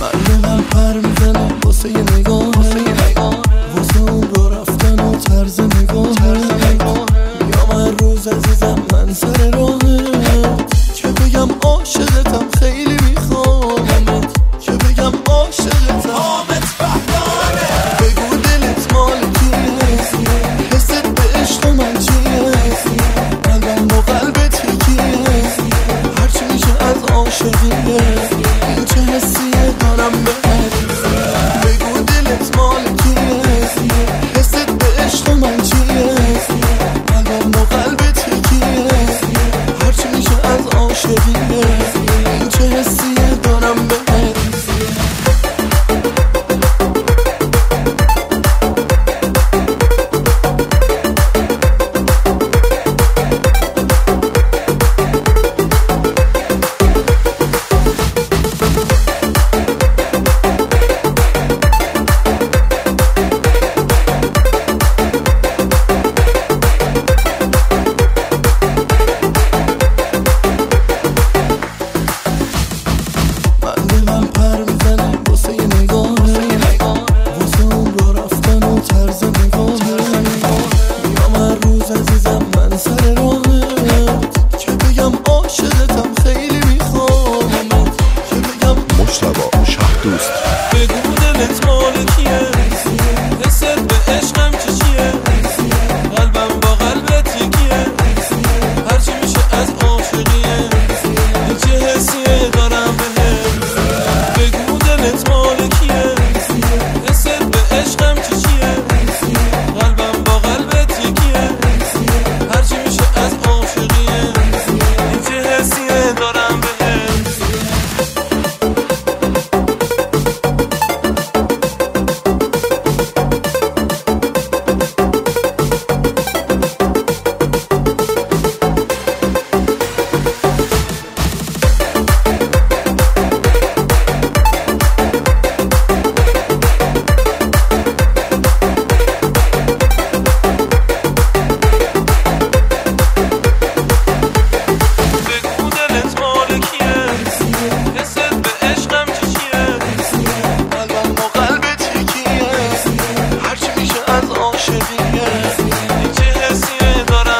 من دلم پر میزنه واسه یه نگاهه، واسه اون را رفتن و طرز نگاهه. میام هر روز عزیزم من سر راهت، که بگم عاشقتم خیلی میخوامت، که بگم عاشقتم. حامد بهبهانه بگو دلت مال کیه، حست به عشق من چیه، قلبم با قلبت یکیه، هرچی میشه از عاشقیه، این چه حسیه دارم بهت.